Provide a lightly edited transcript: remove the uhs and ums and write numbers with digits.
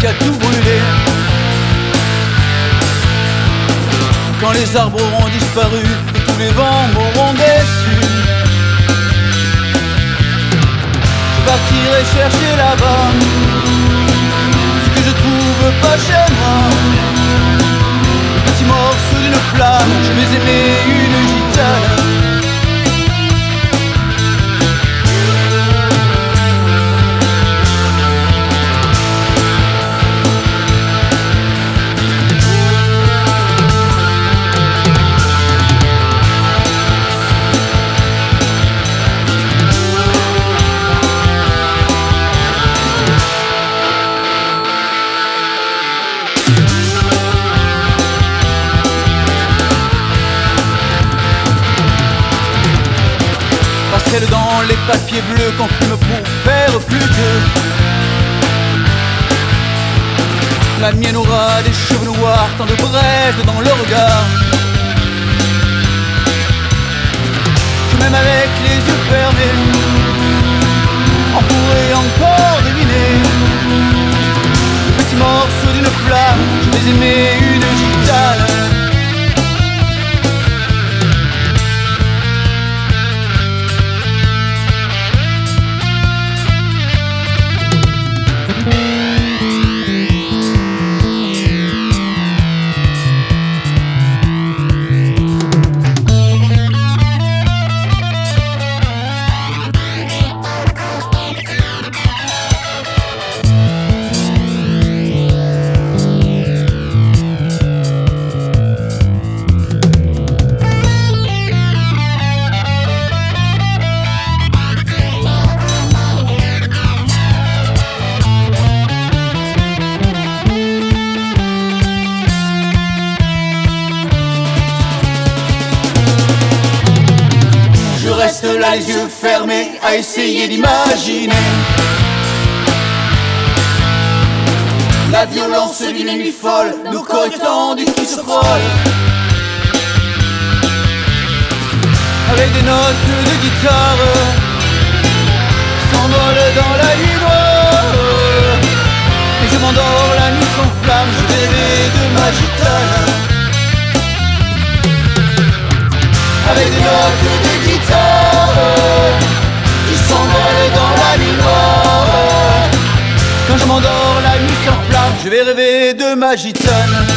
qui a tout brûlé. Quand les arbres auront disparu et tous les vents m'auront déçu, je partirai chercher là-bas ce que je trouve pas chez moi. Le petit morceau d'une flamme, je vais aimer une gitane. Dans les papiers bleus qu'on fume pour faire plus que. La mienne aura des cheveux noirs, tant de brèches dans le regard, que même avec les yeux fermés on pourrait encore deviner le petit morceau d'une flamme. Je vais aimer une gitane. Là les yeux fermés à essayer d'imaginer la violence d'une nuit folle, nos corps étendus qui se frôlent, avec des notes de guitare qui s'envolent dans la nuit noire. Et je m'endors, la nuit s'enflamme, je rêvais de ma gitane, avec des notes de guitare qui s'envolent dans la nuit noire. Quand je m'endors, la nuit s'enflamme, je vais rêver de ma gitane.